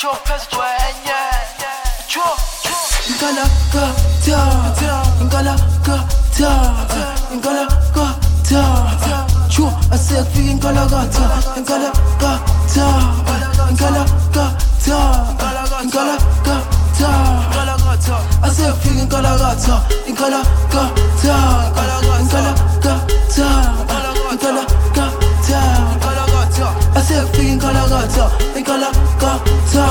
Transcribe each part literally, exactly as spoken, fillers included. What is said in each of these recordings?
Ngala gata, ngala gata, ngala gata. Chua, I said fi ngala gata, ngala gata, ngala gata, ngala gata. I said fi ngala gata, ngala gata, ngala gata, ngala gata. I said fi ngala gata, ngala gata,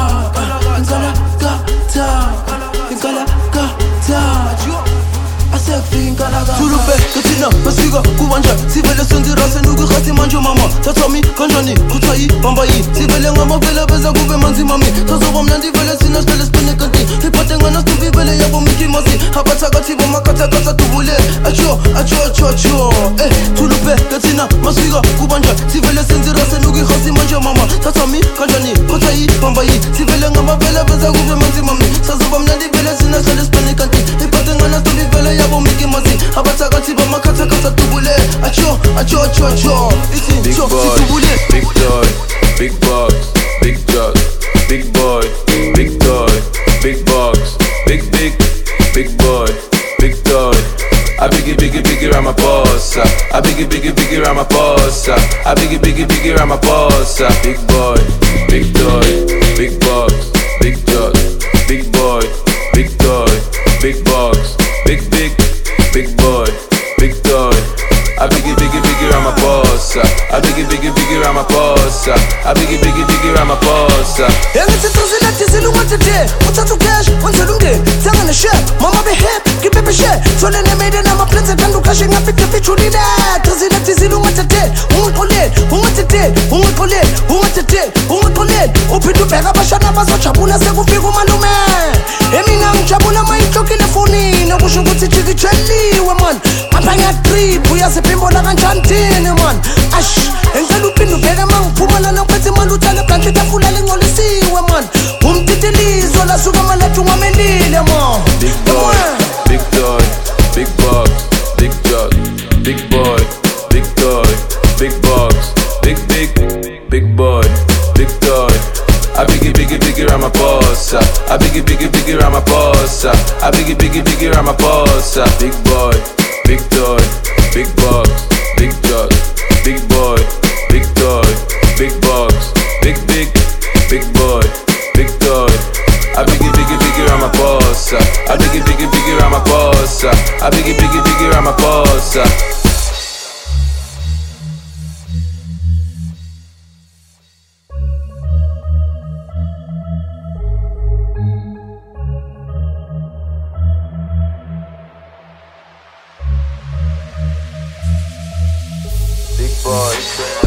ngala gata. Ngala gata, I said fi ngala gata. Tulube katina masika kubanja sivele senzira senuku khasi manje mama thathami kanjani khuthayi bambayi sivele ngamavela beza kube manzi mami sazoba mnandi vele sina sele spine kanti iphathe ngana stumbi vele yabo Mickey Mouse abathakathi bomakhatha katha dubule acho acho acho acho eh tulube katina masika kubanja sivele senzira senuku khasi manje mama thathami kanjani khuthayi bambayi sivele ngamavela beza kube manzi mami sazoba mnandi vele sina sele spine kanti iphathe ngana stumbi vele yabo Mickey Mouse abathakathi bomakhatha katha dubule acho acho acho acho big boy, big toy, big box, big jug, big boy, big toy, big box, big big, big boy, big toy. I biggie biggie biggie Ramaphosa, I biggie biggie biggie Ramaphosa, I biggie biggie biggie Ramaphosa. Big boy, big toy, big box, big jug, big boy, big toy, big box, big big, big boy, big toy. I biggie biggie biggie Ramaphosa, I biggie biggie biggie Ramaphosa, I biggie biggie biggie Ramaphosa. Yangithi tuzilati zilungathete uthatha cash wenzela umndeni thenga ne-share mama be-happy ngipepe share thole nemede nama-plans ethanda ukashe ngapite fijulile tuzilati zilungathete ungiqoleni ungathetheni ungiqoleni ungathetheni ungiqoleni uphinde ubheka abashana abazojabula sekufika umalume emina ngijabula mayinhlokile efonini okusho ukuthi jikijeliwe man apha ngiyatrip uyazipimbola kanjani thini man ash engicela uphinde ubheke mangiphumana nokuphethe imali uthale blanke itafula lingcolisiwe man umtitilizo lasuka amalati ungamelile man. Big boy, big toy, big box, big jug, big boy, big toy, big box, big big, big boy, big toy. I biggie biggie biggie Ramaphosa, I biggie biggie biggie Ramaphosa, I biggie biggie biggie Ramaphosa. Big boy, big toy, big box, big jug, big boy, big toy, big box, big big, big boy, big toy. I biggie biggie biggie Ramaphosa, I biggie biggie biggie Ramaphosa, I biggie biggie biggie Ramaphosa. Big boy.